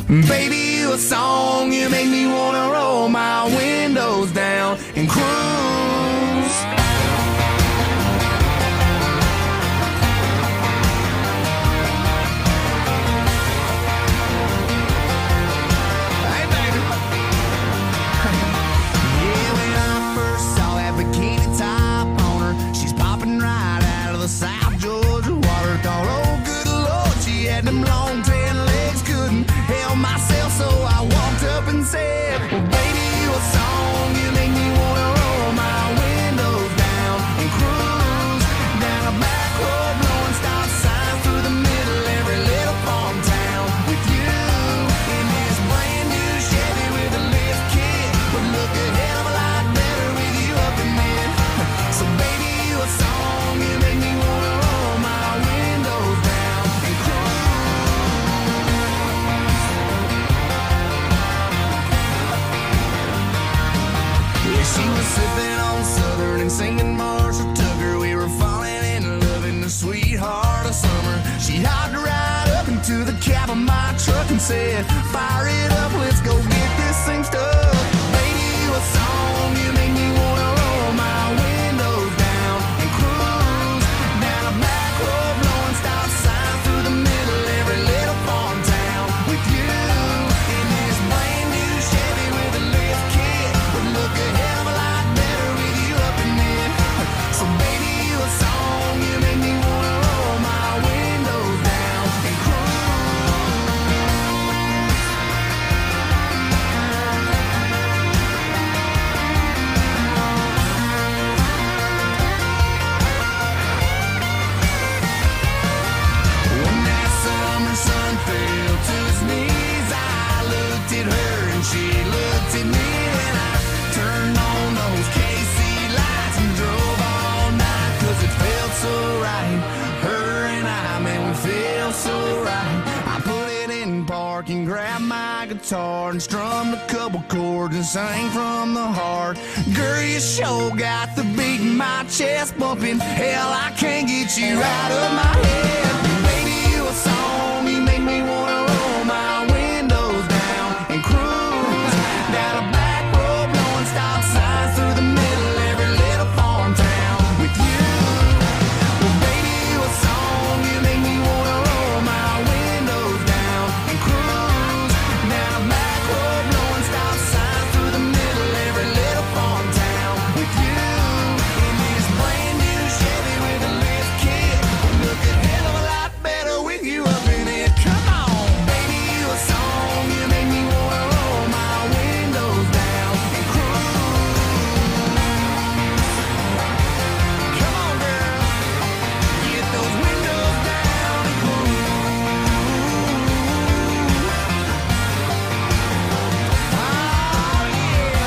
Baby, you a song, you make me wanna roll my windows down and cruise. South Georgia water, thought, oh good Lord, she had them long tan legs, couldn't help myself, so I walked up and said, well baby, you a song, you make me wanna roll my windows down and cruise down a back road, blowing stop signs through the middle every little farm town with you in this brand new Chevy with a lift kit, would look a hell of a lot better with you up in it. So baby, you a song, you make me wanna roll my windows down and cruise. Yeah, she was sipping on Southern and singing Marshall Tucker. We were falling in love in the sweetheart of summer. She hopped right up into the cab of my truck and said, fire it up, let's go get this thing stuck. Baby, you a song, you make me wanna roll my windows down and cruise down a back road, blowing stop signs through the middle every little farm town with you in this brand new Chevy with a lift kit, would look a hell of a lot better with you up in it. So baby, you a song, you make me wanna roll my windows down and cruise. When that summer sun fell to its knees, I looked at her and she looked at me, and I turned on those KC lights and drove all night, 'cause it felt so right. Her and I, man, we feel so right. I put it in park and grabbed my guitar and strummed a couple chords and sang from the heart. Girl, you sure got the beat in my chest bumping. Hell, I can't get you out of my head. Baby, you a song, you make me wanna roll my windows down and cruise down a back road, blowing stop signs through the middle every little farm town with you. Well, baby, you a song, you make me wanna roll my windows down and cruise down a back road, blowing stop signs through the middle every little farm town with you in this brand new Chevy with a lift kit, would look a hell of a lot better with you up in it. Come on, baby, you a song, you make me wanna roll my windows down and cruise. Come on, girl, get those windows down and cruise. Oh, yeah.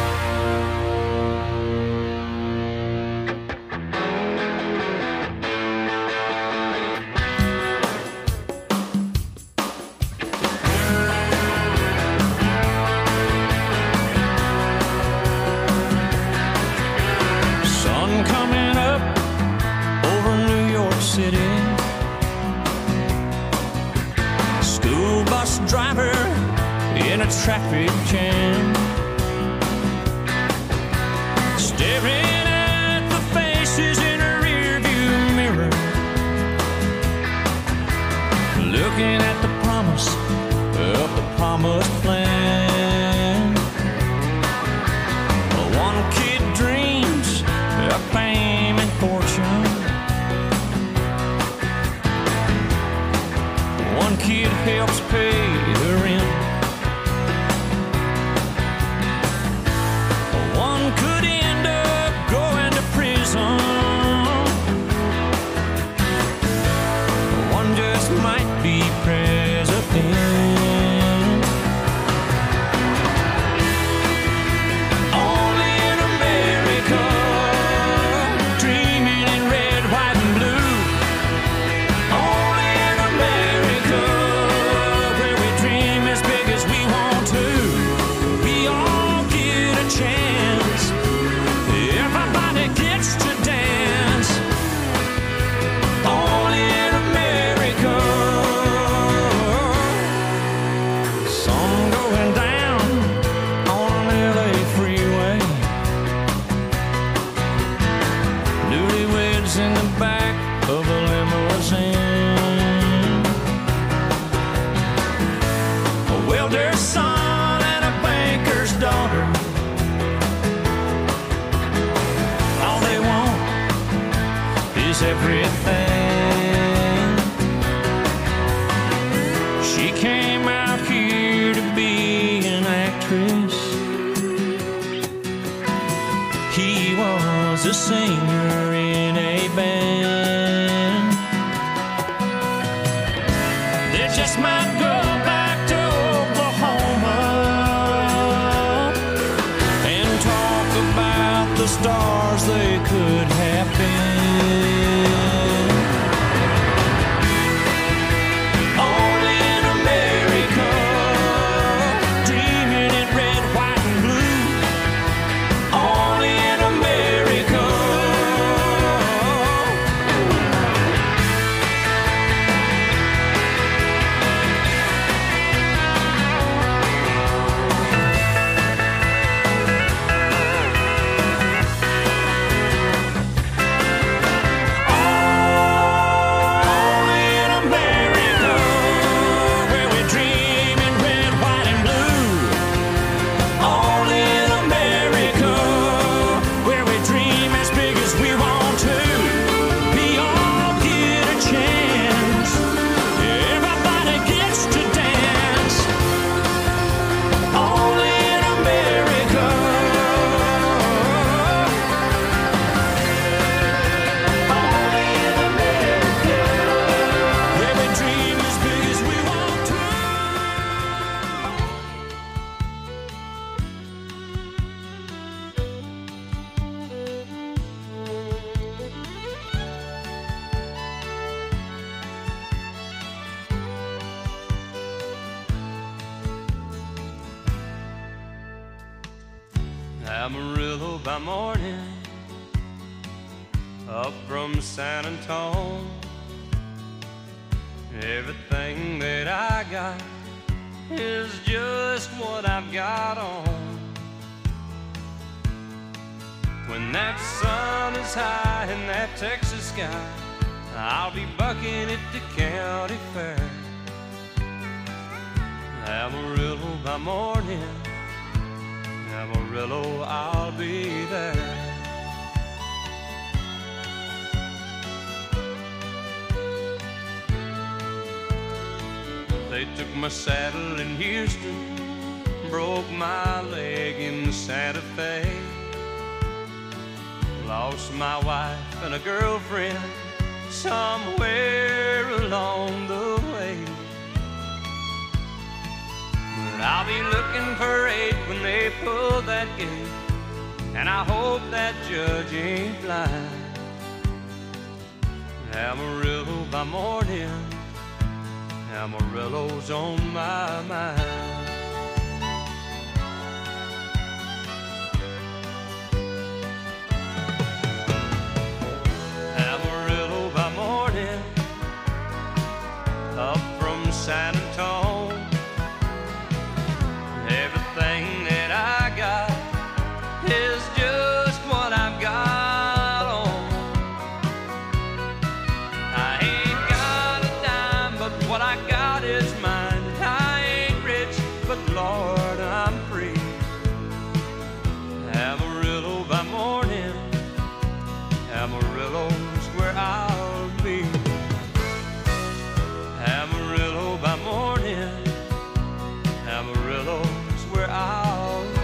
Sun coming up over New York City. School bus driver in a traffic jam, staring at the faces in a rearview mirror, looking at the promise of the promised land. One kid dreams of fame and fortune. One kid helps pay the rent. One could end up going to prison. One just might be president. son and a banker's daughter. All they want is everything. She came out here to be an actress. He was a singer in a band. They just might go back to Oklahoma and talk about the stars they could have been. Only in America, dreaming in red, white, and blue. Only in America. Only in America, where we dream in red, white, and blue. Only in America, where we dream as big as we want to. We all get a chance. Everybody gets to dance. Only in America. Only in America, where we dream as big as we want to. Amarillo by morning, up from San Antone. Everything that I got is just what I've got on. When that sun is high in that Texas sky, I'll be bucking at the county fair. Amarillo by morning, Amarillo, I'll be there. They took my saddle in Houston, broke my leg in Santa Fe. Lost my wife and a girlfriend somewhere along the way. But I'll be looking for 8 when they pull that gate, and I hope that judge ain't blind. Amarillo by morning, Amarillo's on my mind. Amarillo by morning, up from San Antone. Everything that I got is just what I've got on. I ain't got a dime, but what I got is mine. I ain't rich, but Lord, I'm free. Amarillo by morning, Amarillo's where I'll be. Amarillo by morning, Amarillo's where I'll be.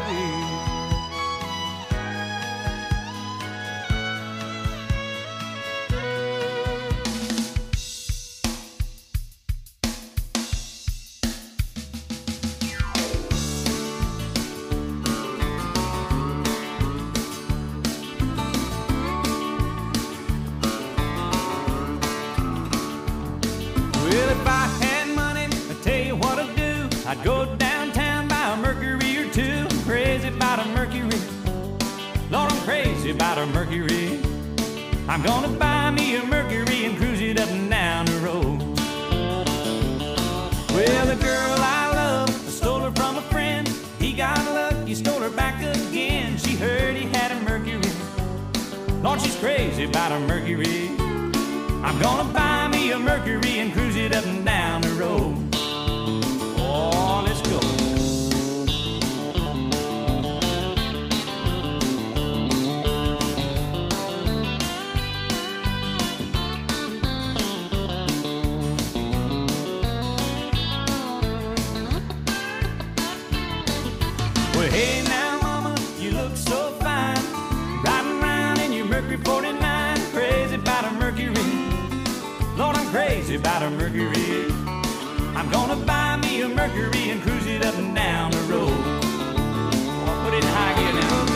Well, if I had money, I'd tell you what I'd do. I'd go downtown, buy a Mercury or two. I'm crazy about a Mercury. Lord, I'm crazy about a Mercury. I'm gonna buy me a Mercury and cruise it up and down the road. Well, the girl I love, I stole her from a friend. He got lucky, stole her back again. She heard he had a Mercury. Lord, she's crazy about a Mercury. I'm gonna buy me a Mercury and cruise it up and down the road. Oh, let's go. Well, hey now, mama, you look so fine, riding around in your Mercury 49, crazy about a Mercury. Lord, I'm crazy about a Mercury. I'm gonna buy me a Mercury and cruise it up and down the road. Oh, put it in high gear now.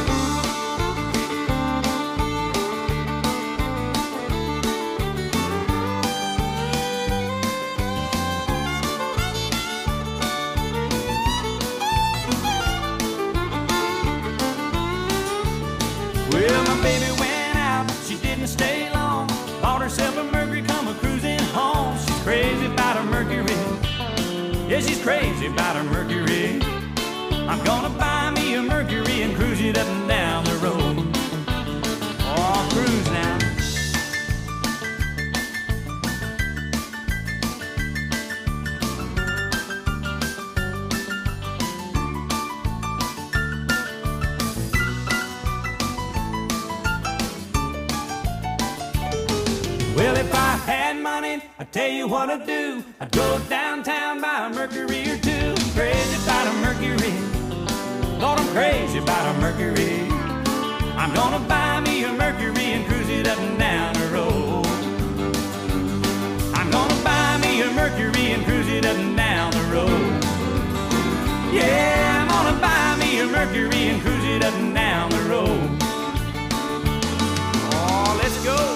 Well, my baby went out, she didn't stay long. Bought herself a Mercury, come a cruising home. She's crazy about a Mercury. Yeah, she's crazy about a Mercury. I'm gonna buy me a Mercury and cruise it up and down the road. Oh, cruise now. Well, if I had money, I'd tell you what I'd do. I'd go downtown, buy a Mercury or two. Crazy about a Mercury. Lord, I'm crazy about a Mercury. I'm gonna buy me a Mercury and cruise it up and down the road. I'm gonna buy me a Mercury and cruise it up and down the road. Yeah, I'm gonna buy me a Mercury and cruise it up and down the road. Oh, let's go.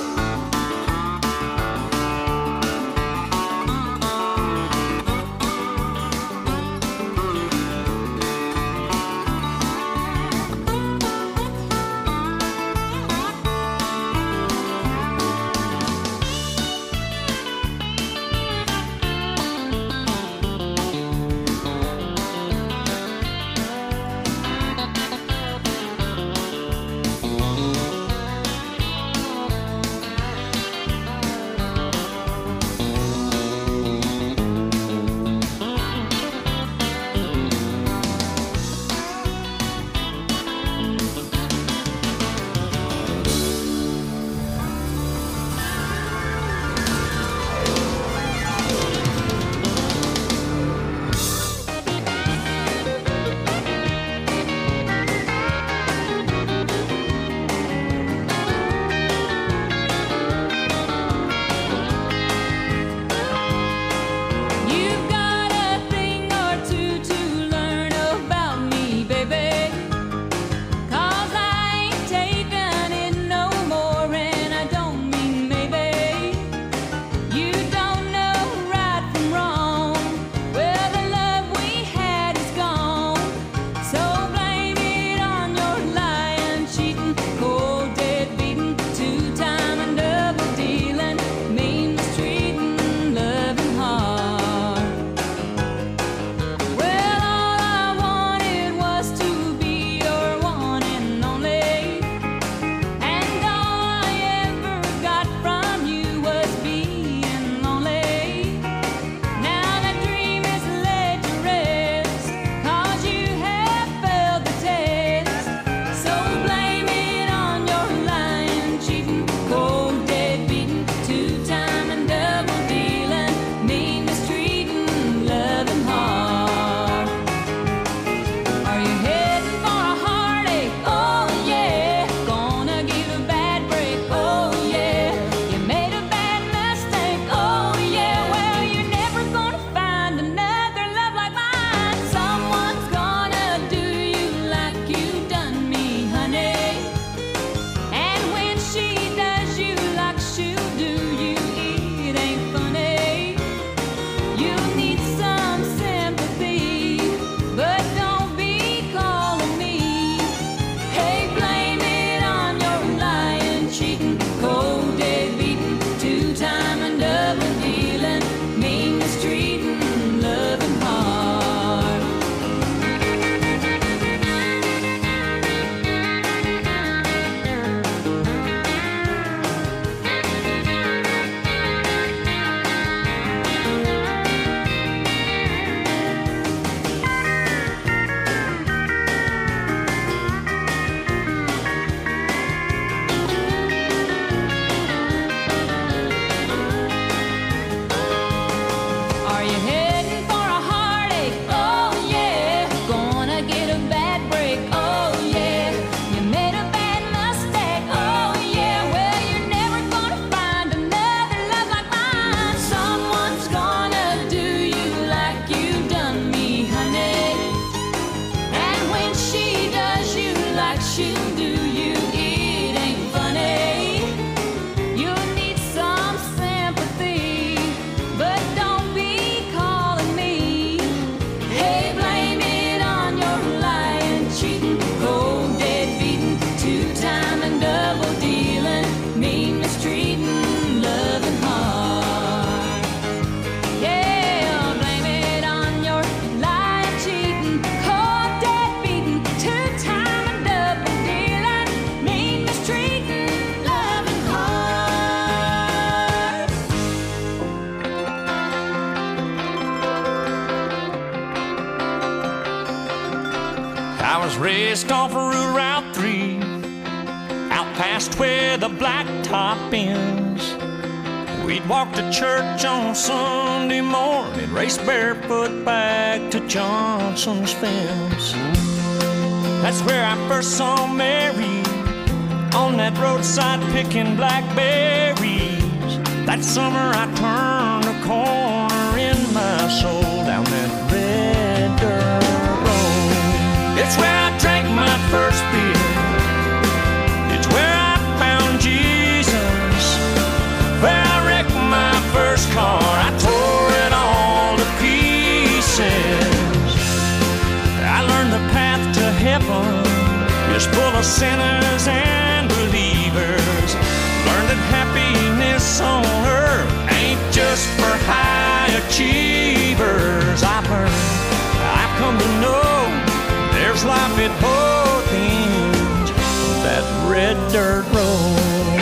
I was raised off of Route 3, out past where the blacktop ends. We'd walk to church on Sunday morning, race barefoot back to Johnson's fence. That's where I first saw Mary, on that roadside picking blackberries. That summer I turned a corner in my soul down that red dirt road. It's where I drank my first beer. It's where I found Jesus. Where I wrecked my first car, I tore it all to pieces. I learned the path to heaven is full of sinners and believers. Learned that happiness on earth ain't just for high achievers. I've come to know there's life at both ends of that red dirt road.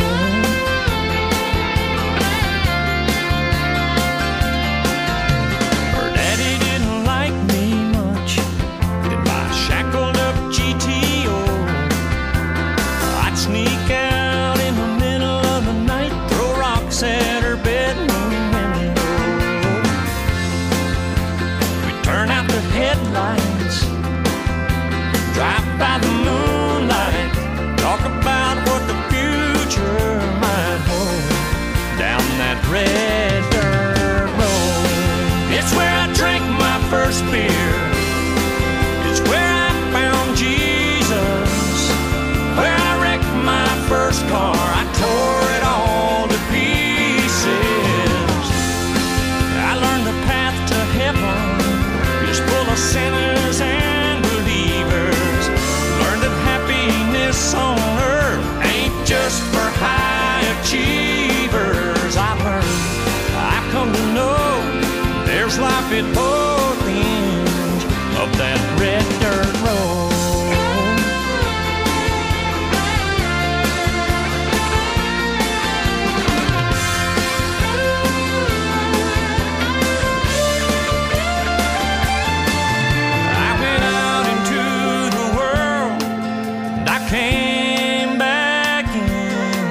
Her daddy didn't like me much in my shackled up GTO. I'd sneak out in the middle of the night, throw rocks at her bedroom window. We'd turn out the headlights, drive by the moonlight, talk about what the future might hold down that red dirt road. It's where I drank my first beer. It's where I found Jesus. Where I wrecked my first car, I tore it all to pieces. I learned the path to heaven is full of sinners and believers. Learned that happiness on earth ain't just for high achievers. I've come to know there's life at both ends of that red dirt road. I went out into the world and I came back in.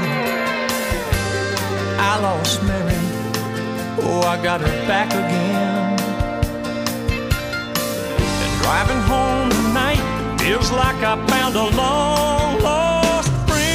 I lost Mary, oh, I got her back again. And driving home tonight feels like I found a long lost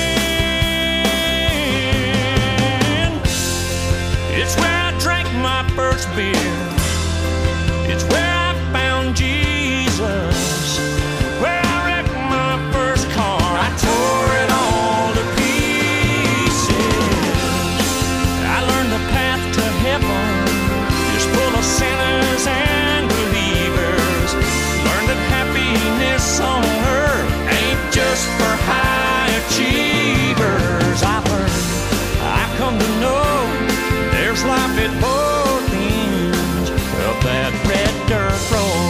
friend. It's where I drank my first beer. It's where I found Jesus. Where I wrecked my first car, I tore it all to pieces. I learned the path to heaven is full of sinners and believers. Learned that happiness on earth ain't just for high achievers. I've come to know there's life at both ends of that red dirt road.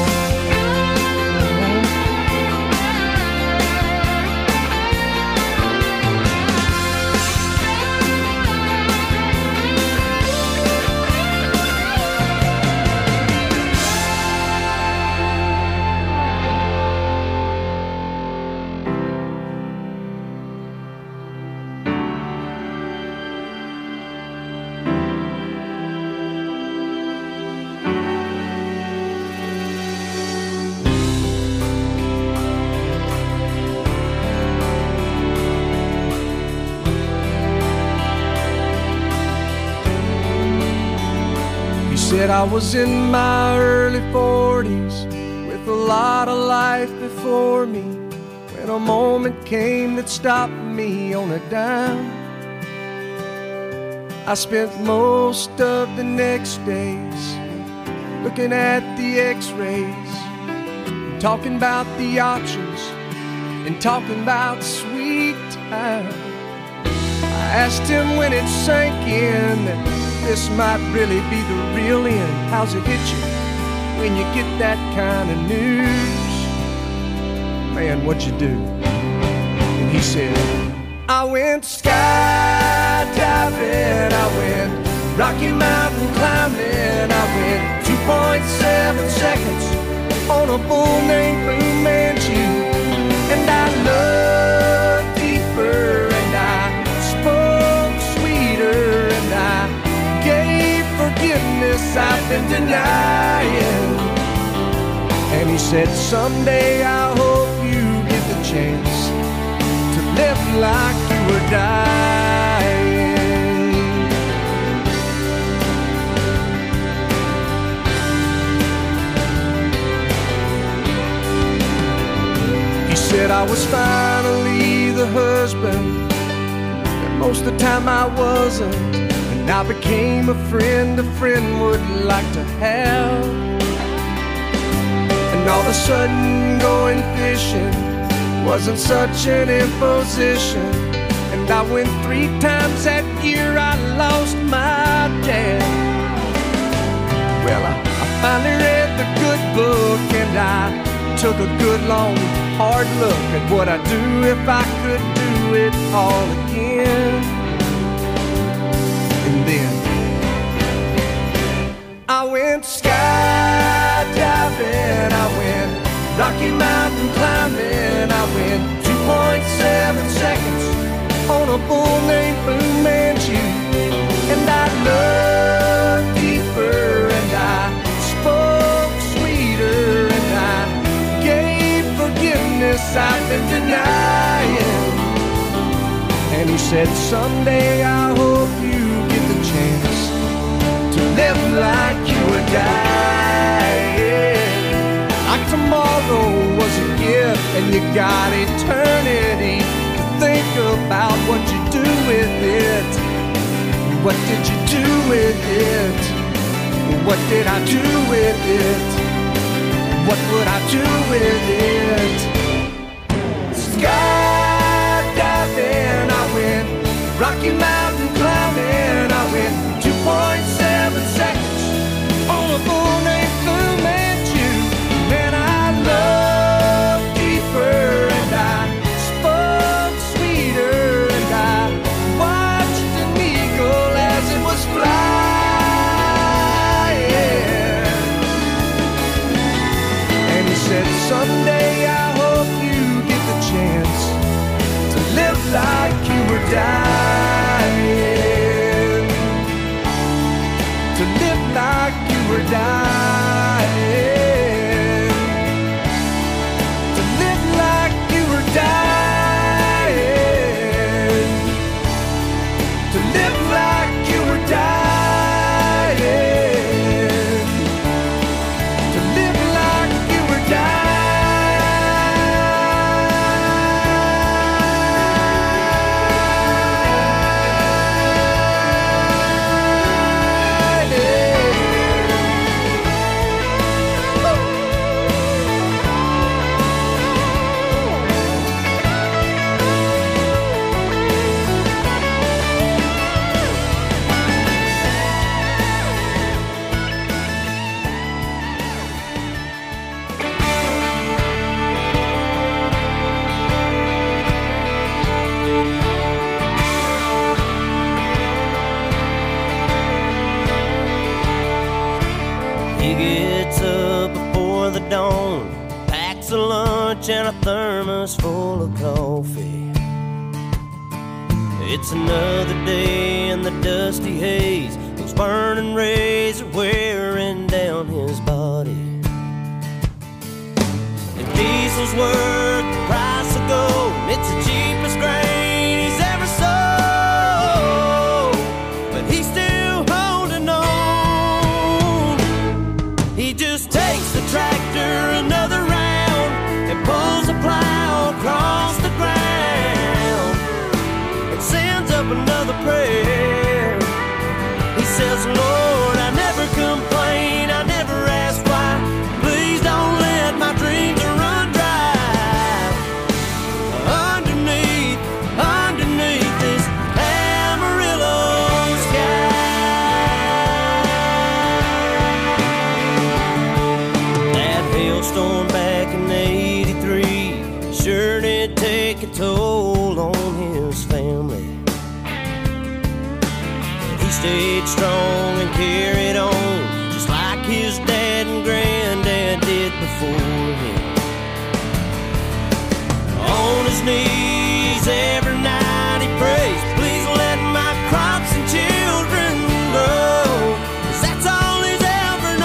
Said I was in my early 40s with a lot of life before me, when a moment came that stopped me on a dime. I spent most of the next days looking at the x-rays, talking about the options and talking about sweet time. I asked him when it sank in that this might really be the real end. How's it hit you when you get that kind of news? Man, what'd you do? And he said, I went skydiving, I went Rocky Mountain climbing, I went 2.7 seconds on a bull named Blue Manchu. been denying. And he said, someday I hope you get the chance to live like you were dying. He said I was finally the husband that most of the time I wasn't, and I became a friend would like to have. And all of a sudden going fishing wasn't such an imposition, and I went 3 times that year. I lost my dad. Well, I finally read the good book, and I took a good long hard look at what I'd do if I could do it all again. And then I went skydiving, I went Rocky Mountain climbing, I went 2.7 seconds on a bull named Fu Manchu. And I looked deeper, and I spoke sweeter, and I gave forgiveness I've been denying. And he said, someday I hope you get the chance to live like you were dying. Like tomorrow was a gift, and you got eternity to think about what you do with it. What did you do with it? What did I do with it? What would I do with it? Skydiving, I went Rocky Mountain climbing, I went 2.7 seconds on a bull named Fu Manchu. Man, I loved deeper, and I spoke sweeter, and I watched an eagle as it was flying. And he said, someday I hope you get the chance to live like you were dying. To live like you were dying. To live like you were dying. To live like you were dying. To live like you were dying. He gets up before the dawn, packs a lunch and a thermos full of coffee. It's another day in the dusty haze. Those burning rays are wearing down his body. And diesel's worth the price of gold. It's the cheapest grain he's ever sold, but he's still holding on. He just takes the tractor another round and pulls the plow across the ground and sends up another prayer. He says, Lord, I never complain, I never ask why. Please don't let my dreams run dry. Underneath this Amarillo sky. That hailstorm back in '83 sure did take a toll on his family. He stayed strong and carried on, just like his dad and granddad did before him. On his knees every night he prays, please let my crops and children grow, 'cause that's all he's ever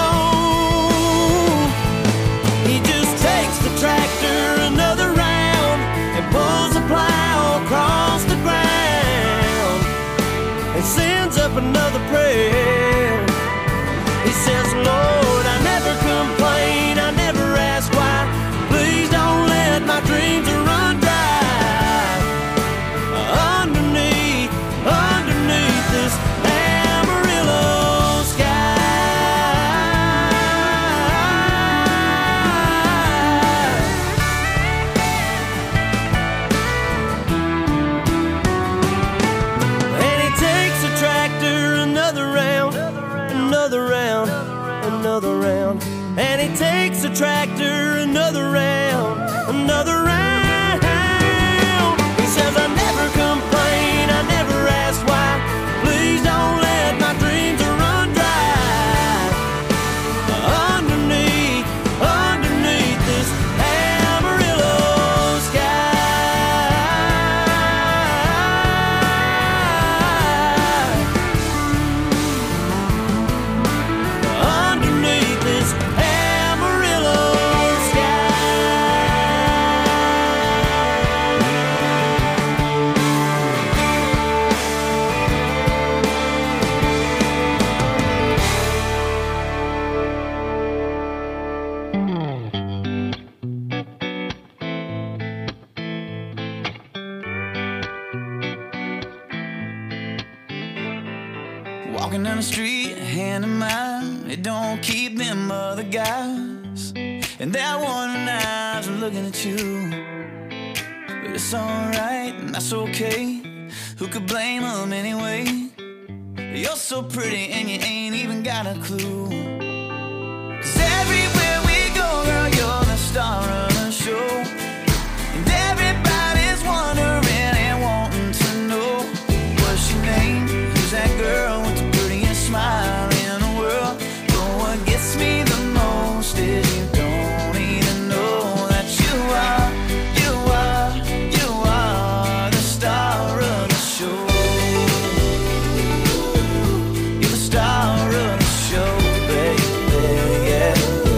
another round. He says I never complain, I never ask why. Please don't let my dreams run dry. Underneath this Amarillo sky. Underneath this Amarillo Walking down the street, hand in mine, it don't keep them other guys. And that one eyes are looking at you. But it's alright, and that's okay. Who could blame them anyway? You're so pretty and you ain't even got a clue. 'Cause everywhere we go, girl, you're the star of the show. And everybody's wondering and wanting to know, what's your name? Who's that girl with the prettiest smile in the world? But what gets me the most is you don't even know that you are the star of the show. You're the star of the show, baby, yeah.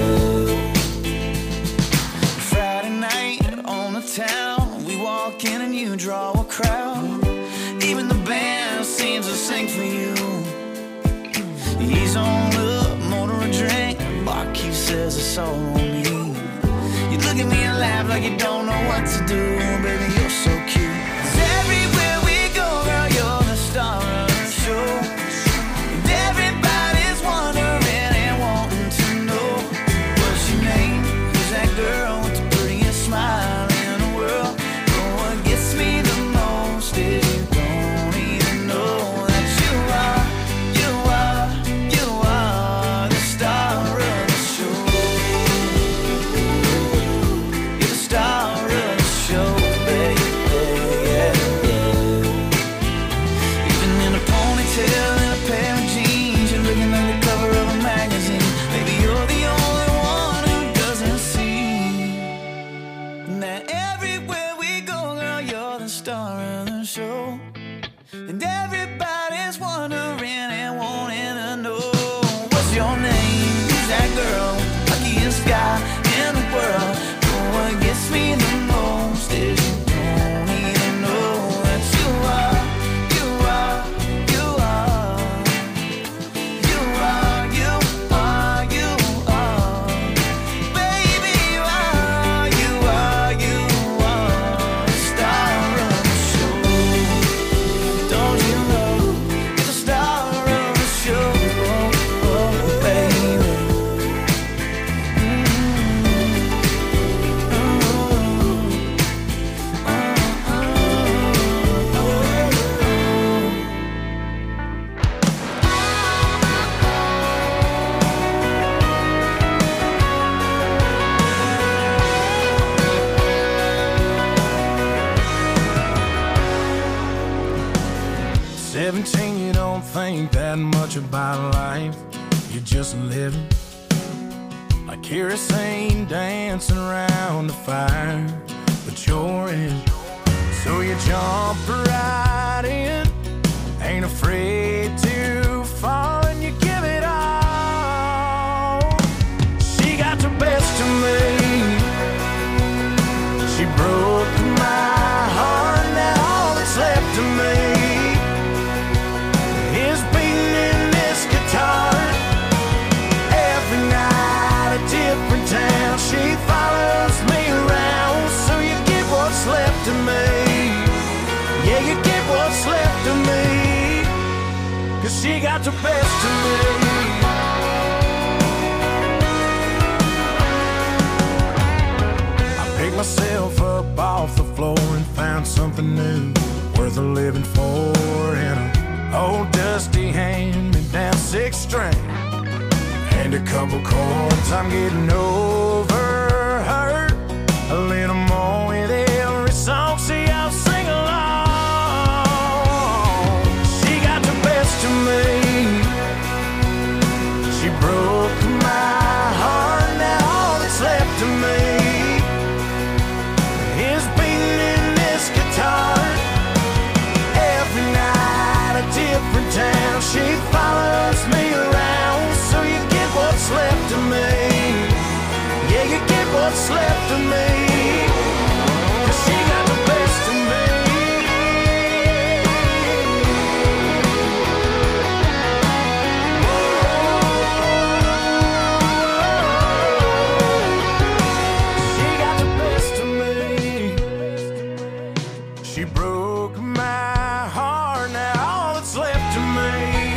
Friday night on the town, we walk in and you draw a crowd. Even the band seems to sing for you. He's on up, motor a drink, barkeep says it's all on me. You look at me and laugh like you don't know what to do, baby, you're so cute. 'Cause everywhere we go, girl, you're the star of the show. And everybody's wondering and wanting to know, what's your name? Who's that girl with the prettiest smile in the world? But what gets me the most is you don't even know that you are the star of the show. You're the star of the show, baby, yeah. Even in a ponytail and a pair of jeans, you're looking like the cover of a magazine. Baby, you're the only one who doesn't see that everywhere we go, girl, you're the star of the show. And everybody's wondering and wanting to know, what's your name? Who's that girl? Luckiest guy in the world. But what gets me the most is you don't even know that you are baby, you are the star of the show. Don't you know you're the star of the show, baby? You don't think that much about life. You're just living like kerosene dancing around the fire. But you're in, so you jump right in. Ain't afraid to fall and you give it all. She got the best of me. She broke my heart, now all that's left of me is beating in this guitar. Every night a different town, she follows me around. So you get what's left of me. Yeah, you get what's left of me. 'Cause she got the best of me. I picked myself up off the floor and found something new, worth a living for. And old dusty hand-me-down 6-string and a couple chords. I'm getting over her a little more of me. 'Cause she got the best of me. She got the best of me. She broke my heart, now all that's left of me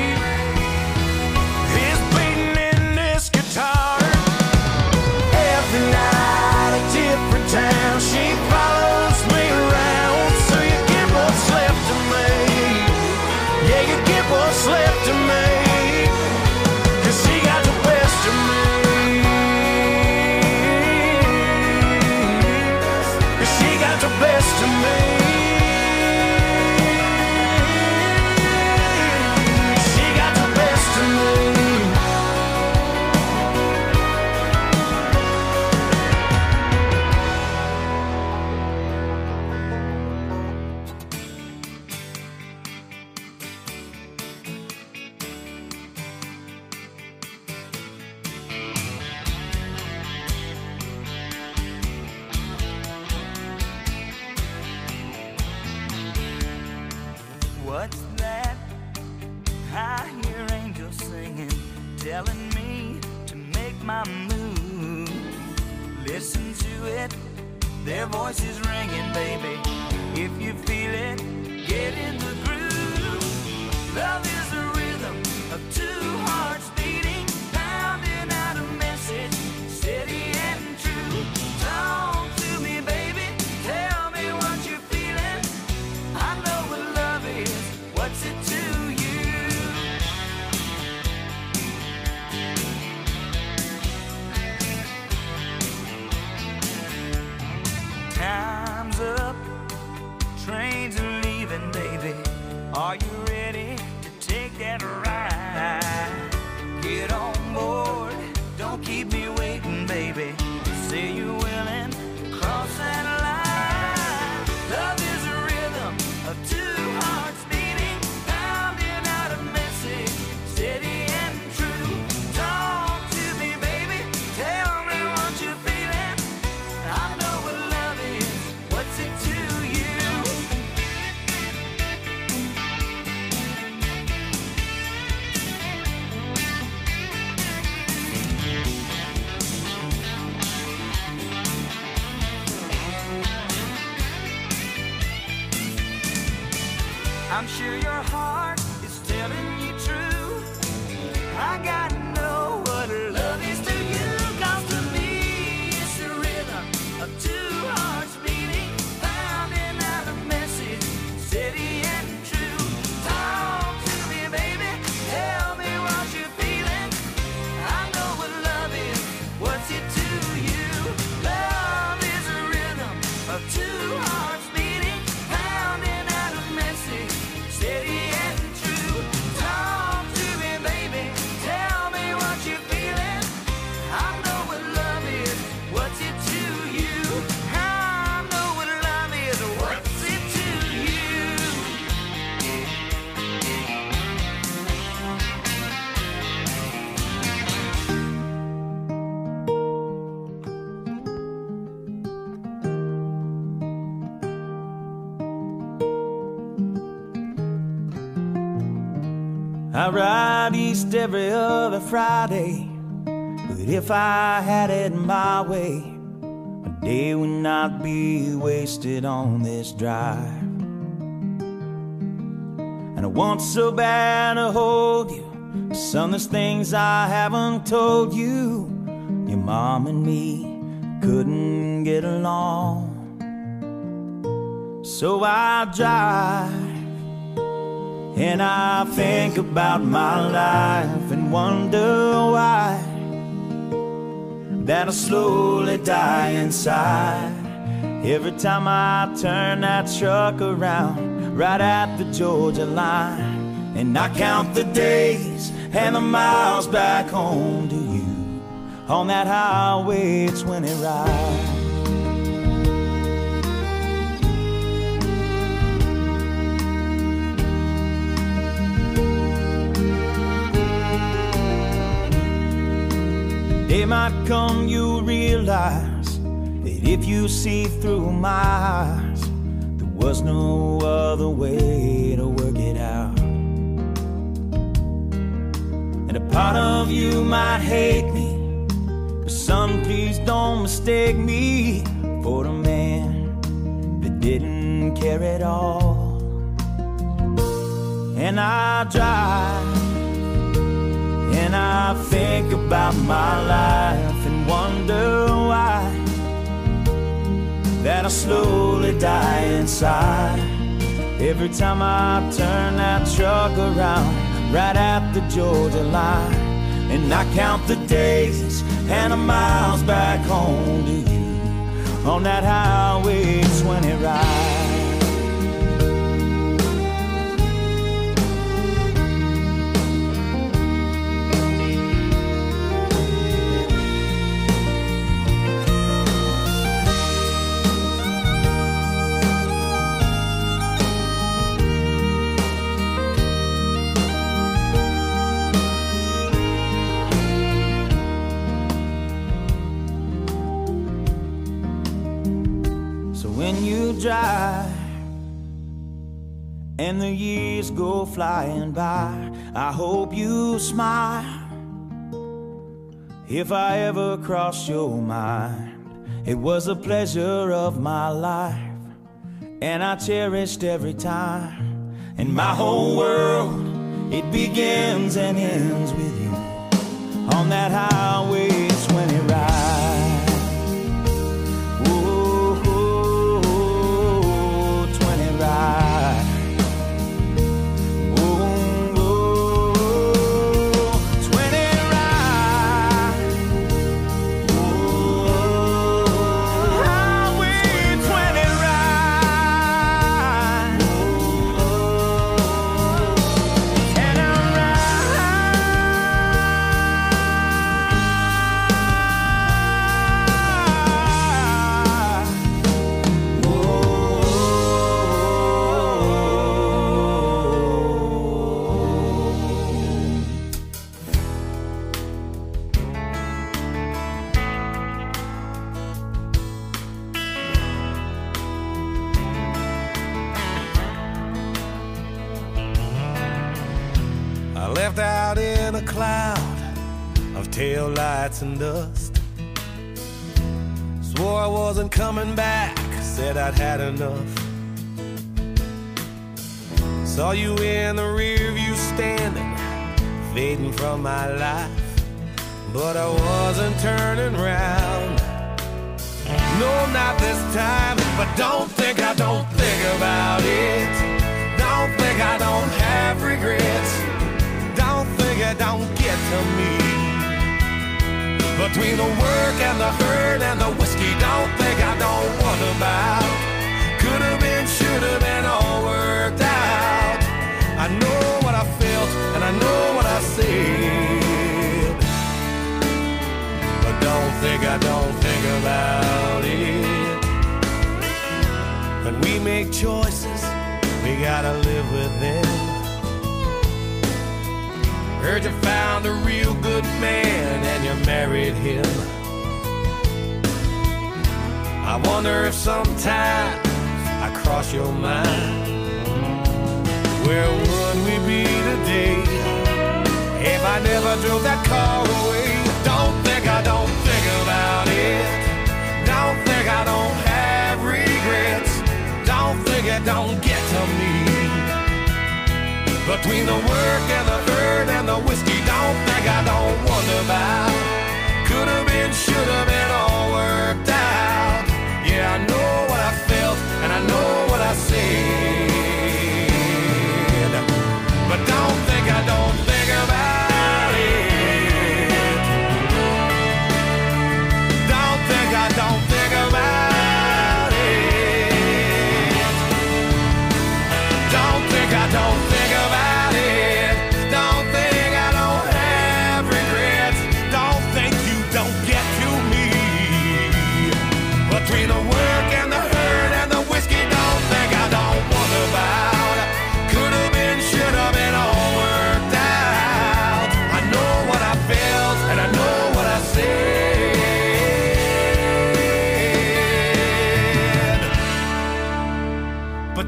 is beating in this guitar. Every night a different town, she follows me around. So you get what's left of me. Yeah, you get what's left of me. 'Cause she got the best of me. 'Cause she got the best of me. She got the best of me. What's that? I hear angels singing, telling me to make my move. Listen to it, their voices ringing, baby. If you feel it, get in the groove. Love is a rhythm of two hearts beating, pounding out a message, steady and true. Talk to me, baby, tell me what you're feeling. I know what love is, what's it to you? Time's up, trains are leaving, baby. Are you ready to take that ride? Get on board, don't keep me waiting, baby. Say you're willing to cross that line. Love is a rhythm of two hearts beating, pounding out a message, steady and true. Talk to me, baby, tell me what you're feeling. I know what love is, what's it to you? I'm sure your heart is telling you true. I gotta know what love is to you. 'Cause to me it's a rhythm of two hearts beating, pounding out a message, steady and true. Talk to me, baby, tell me what you're feeling. I know what love is, what's it to you? Love is a rhythm of two hearts beating, pounding out a message, steady and true. Talk to me, baby, tell me what you're feeling. I know what love is, what's it to you? I know what love is, what's it to you? I ride east every other Friday, but if I had it my way, my day would not be wasted on this drive. And I want so bad to hold you, son, there's things I haven't told you. Your mom and me couldn't get along, so I drive. And I think about my life and wonder why that I slowly die inside every time I turn that truck around right at the Georgia line. And I count the days and the miles back home to you on that highway 20 ride. Day might come, you'll realize that If you see through my eyes, there was no other way to work it out. And a part of you might hate me, but son, please don't mistake me for the man that didn't care at all. And I drive and I think about my life and wonder why that I slowly die inside every time I turn that truck around right at the Georgia line. And I count the days and the miles back home to you on that Highway 20 ride. When you drive and the years go flying by, I hope you smile. If I ever crossed your mind, it was a pleasure of my life, and I cherished every time. And my whole world, it begins and ends with you on that Highway 20 ride. Left out in a cloud of taillights and dust. Swore I wasn't coming back, said I'd had enough. Saw you in the rear view standing, fading from my life, but I wasn't turning round. No, not this time, but don't think I don't think about it. Don't think I don't have regrets. Don't think it don't get to me. Between the work and the hurt and the whiskey, don't think I don't wonder about. Could have been, should have been, all worked out. I know what I felt and I know what I said, but don't think I don't think about it. When we make choices, we gotta live with them. Heard you found a real good man and you married him. I wonder if sometimes I cross your mind. Where would we be today if I never drove that car away? Don't think I don't think about it. Don't think I don't have regrets. Don't think it don't get to me. Between the work and the hurt and the whiskey, don't think I don't wonder about. Could have been, should have been, all worked out. Yeah, I know what I felt and I know what I said, but don't think I don't think about it. Don't think I don't think about it. Don't think I don't think about it. Don't think I don't have regrets. Don't think you don't get to me.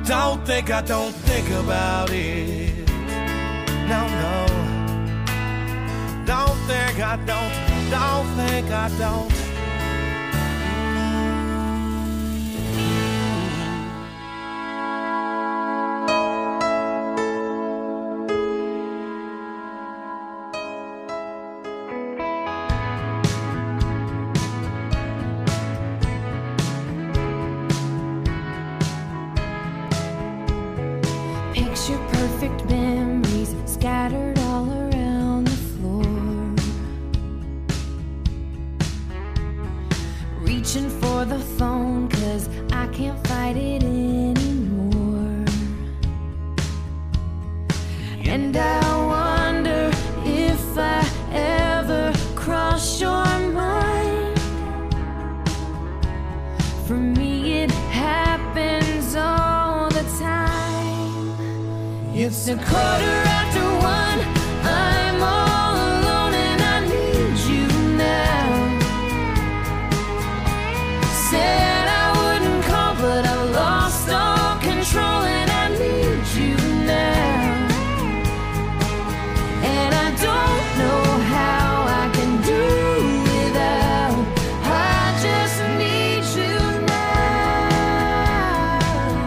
Don't think I don't think about it. No, no. Don't think I don't think I don't. Picture perfect memories scattered all around the floor. Reaching for the phone 'cause I can't fight it anymore. And I wonder if I ever cross your mind. For me it happens all the time. It's a 1:15. I'm all alone and I need you now. Said I wouldn't call, but I lost all control and I need you now. And I don't know how I can do without. I just need you now.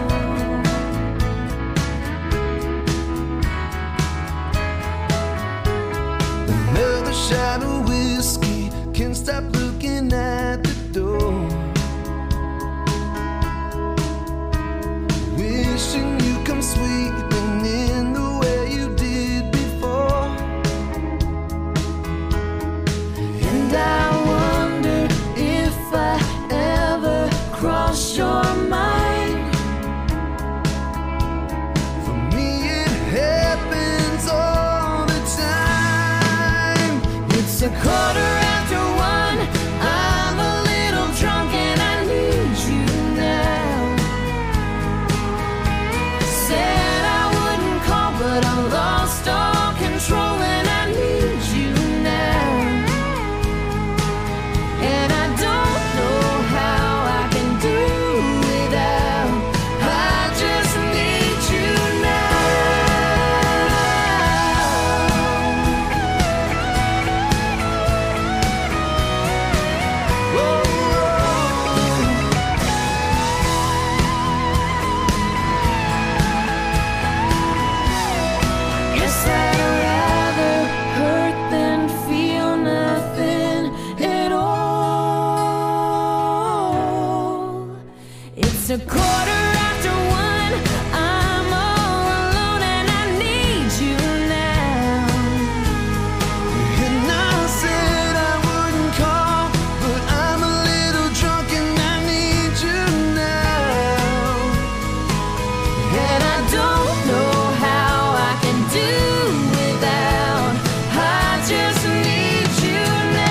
Another shot of whiskey, can't stop looking at the door. Wishing you come sweeping in the way you did before. And I wonder if I ever cross your mind. For me it happens all the time. It's a 1:15. I'm a little drunk and I need you now. Said I wouldn't call, but I lost all control and I need you now. And I don't know how I can do without. I just need you now. Guess I'd rather hurt than feel nothing at all. It's a 1:15. I'm all alone and I need you now. And I said I wouldn't call, but I'm a little drunk and I need you now. And I don't know how I can do without. I just need you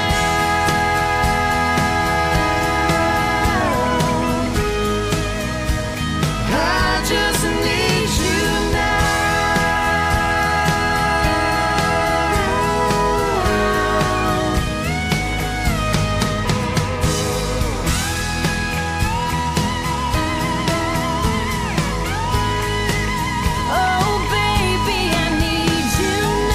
now. I just need you now. Oh, baby, I need you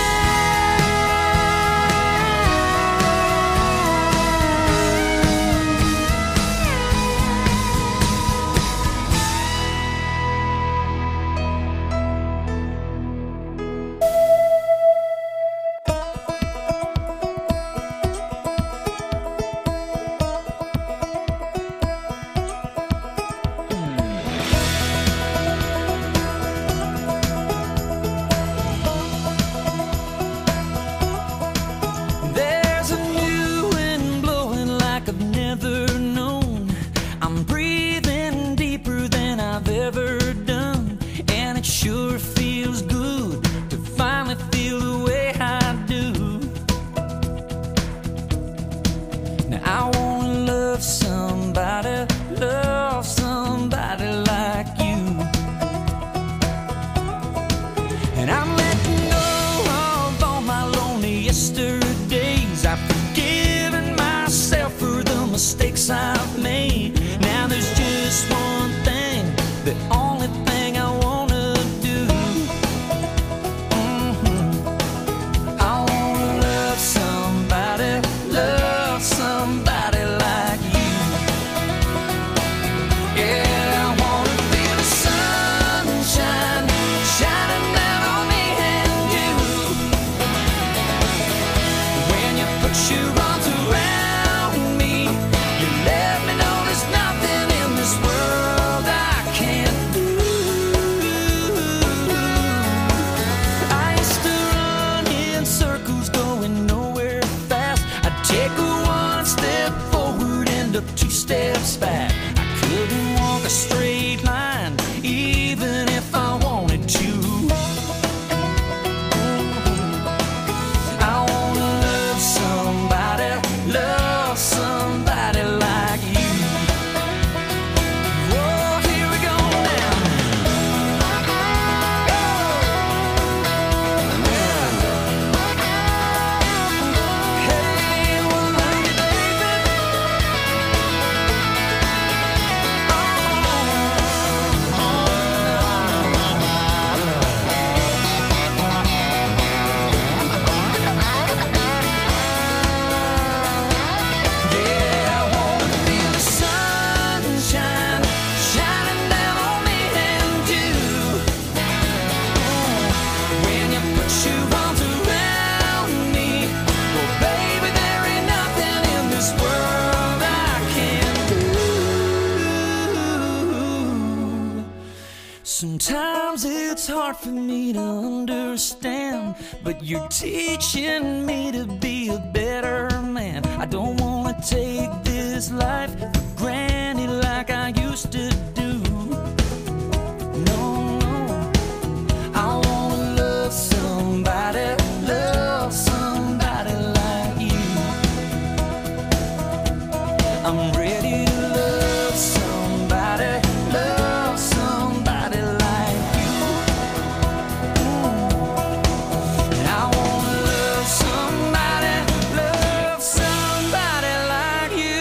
There's a new wind blowing like I've never known. I'm breathing deeper than I've ever done, and it sure feels good to finally feel the way I do. Now I wanna love somebody like you. And I'm letting go of all my lonely yesterdays. I've forgiven myself for the mistakes I've made. Now there's just one thing, the only thing I a straight line, even if I wanted to. I wanna love somebody like you. Oh, here we go now. Hey, well, love you, baby. Yeah, I wanna feel the sunshine shining down on me and you. When you put your arms around me, well, baby, there ain't nothing in this world I can't do. Sometimes it's hard for me to understand, but you're teaching me to be a better man. I don't wanna take this life for granted like I used to do. No, no. I wanna love somebody like you. I'm ready to love somebody like you. I wanna love somebody like you.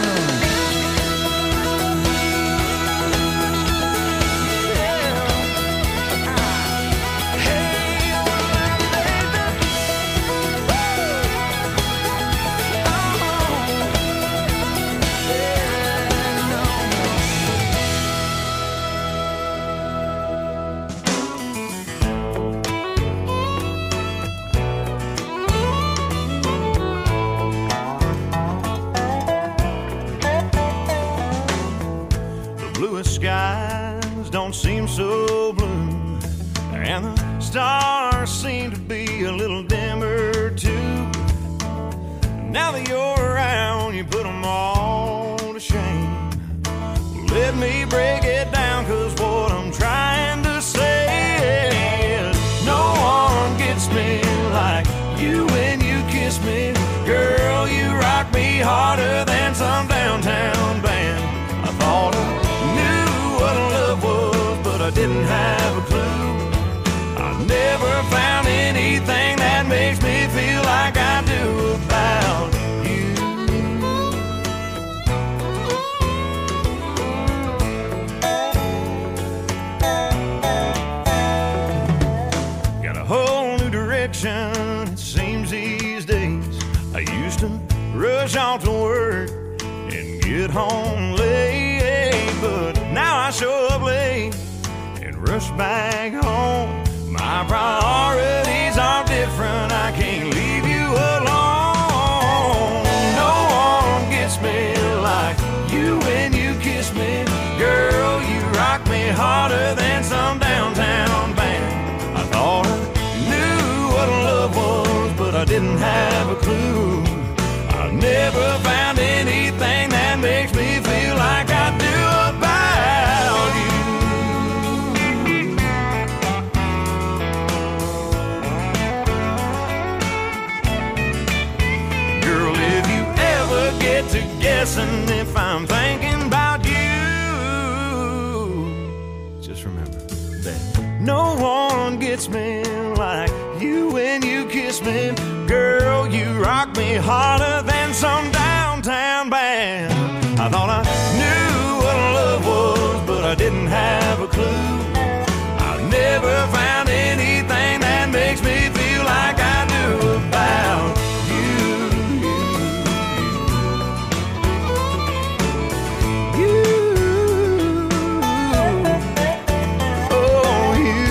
The bluest skies don't seem so blue, and the stars seem to be a little dimmer too. Now that you're around, you put them all to shame. Let me break it down, 'cause what I'm trying to say is no one gets me like you when you kiss me. Girl, you rock me harder than some downtown band. I thought I knew what love was, but I didn't have a clue. I never found anything that makes me feel like I do about you. Got a whole new direction, it seems these days. I used to rush off to work and get home late, but now I show up late and rush back home. My priorities are different, I can't leave you alone. No one gets me like you when you kiss me. Girl, you rock me harder than some downtown band. I thought I knew what love was, but I didn't have a clue. I never found anything that makes me feel like I do about you. Girl, if you ever get to guessing if I'm thinking about you, just remember that no one gets me like you when you kiss me. Girl, you rock me harder than some downtown band. I thought I knew what love was, but I didn't have a clue. I never found anything that makes me feel like I do about you. Oh, you.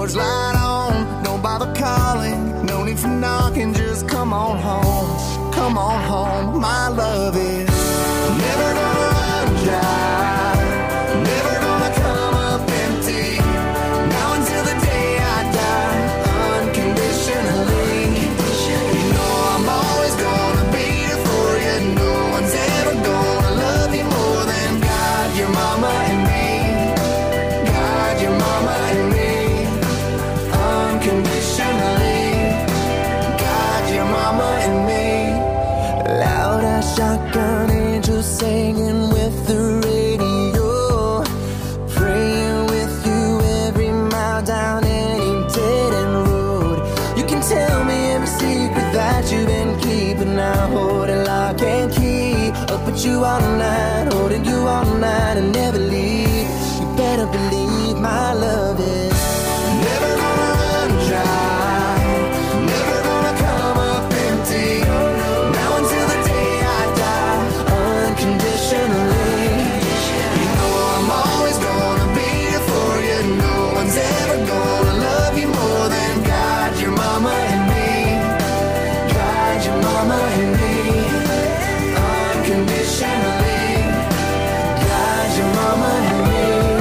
porch light on. Don't bother calling, no need for knocking, just come on home. Come on home, my love is never gonna run dry, never gonna come up empty. Now until the day I die, unconditionally. You know I'm always gonna be here for you. No one's ever gonna love you more than God, your mama and me. God, your mama and me. Unconditionally. God, your mama and me. Loud as shotgun angels singing with the radio, praying with you every mile down any dead end road. You can tell me every secret that you've been keeping. Now holding lock and key, up with you all night, holding you all night and never leave. You better believe my love is never gonna run dry, never gonna come up empty. Now until the day I die, unconditionally. You know I'm always gonna be here for you. No one's ever gonna love you more than God, your mama and me. God, your mama and me. Unconditionally. God, your mama and me.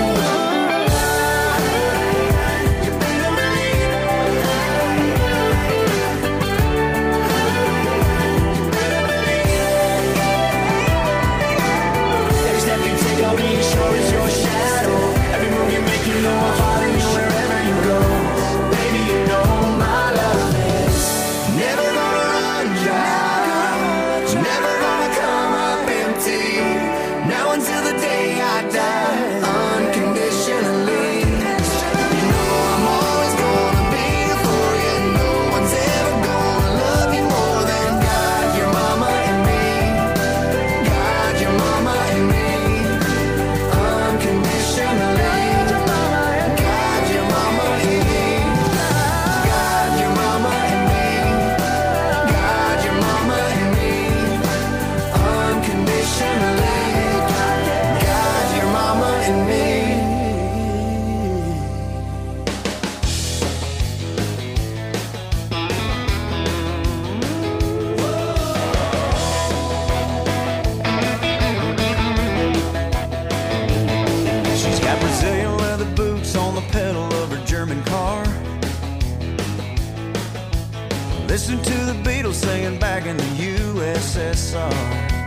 You better believe it. You better believe it. Every step you take, I'll be sure is your shadow. Every move you make, you know I'll follow you wherever you go. Baby, you know my love is never gonna run dry, never gonna come up empty. Now until the day I die, unconditionally. You know I'm always gonna be here for you. No one's ever gonna love you more than God, your mama and me. God, your mama and me. Unconditionally. God, your mama and me. God, your mama and me. God, your mama and me. Unconditionally. God, your mama and me. She's got Brazilian leather boots on the pedal of her German car. Listen to the Beatles singing back in the USSR.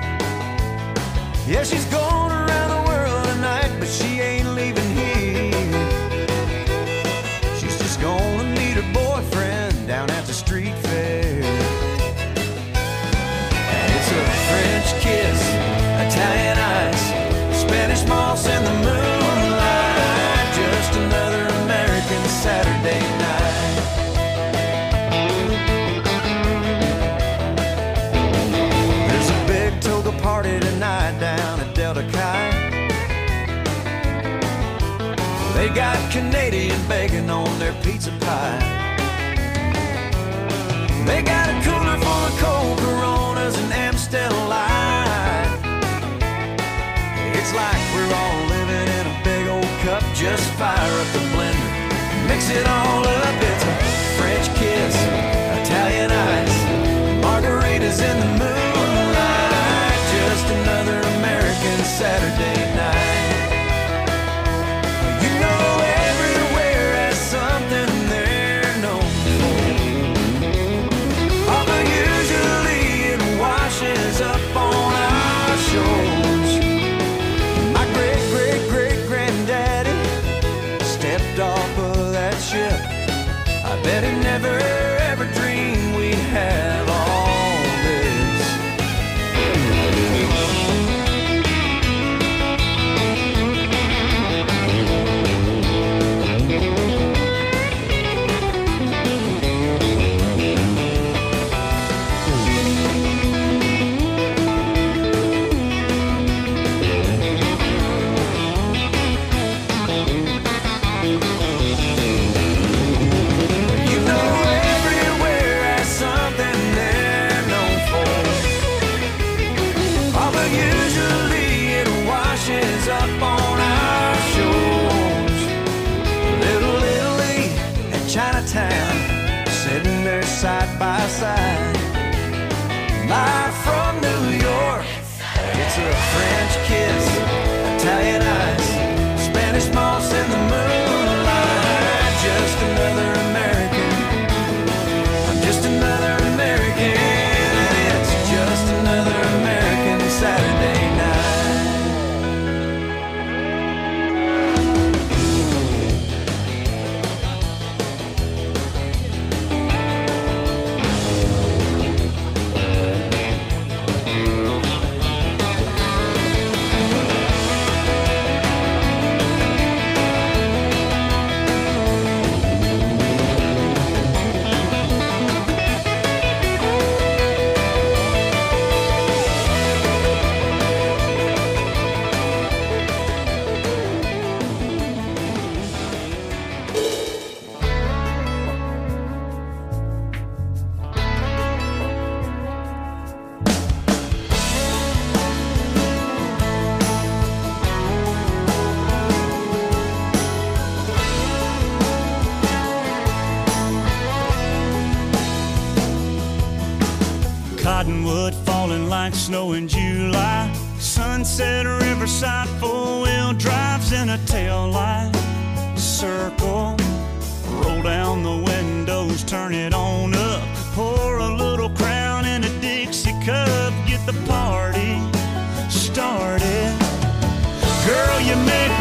Yeah, she's going around the world tonight, but she ain't leaving here. She's just gonna meet her boyfriend down at the street fair. And it's a French kiss, Italian ice, Spanish moss in the moonlight. Just another American Saturday night. There's a big toga party tonight down at Delta Chi. They got Canadian bacon on their pizza pie. They got a cooler full of cold Coronas and Amstel Light. It's like we're all living in a big old cup. Just fire up the blender, mix it all up. It's a French kiss, Italian ice, margaritas in the moonlight. Just another American Saturday night. You know everywhere has something they're known for. Although usually it washes up on our shores. My great-great-great-granddaddy stepped off of that ship. I bet he never ever dreamed we'd have all this. like snow in July. Sunset, Riverside, four-wheel drives in a tail light. Circle, roll down the windows, turn it on up. Pour a little Crown in a Dixie cup, get the party started. Girl, you make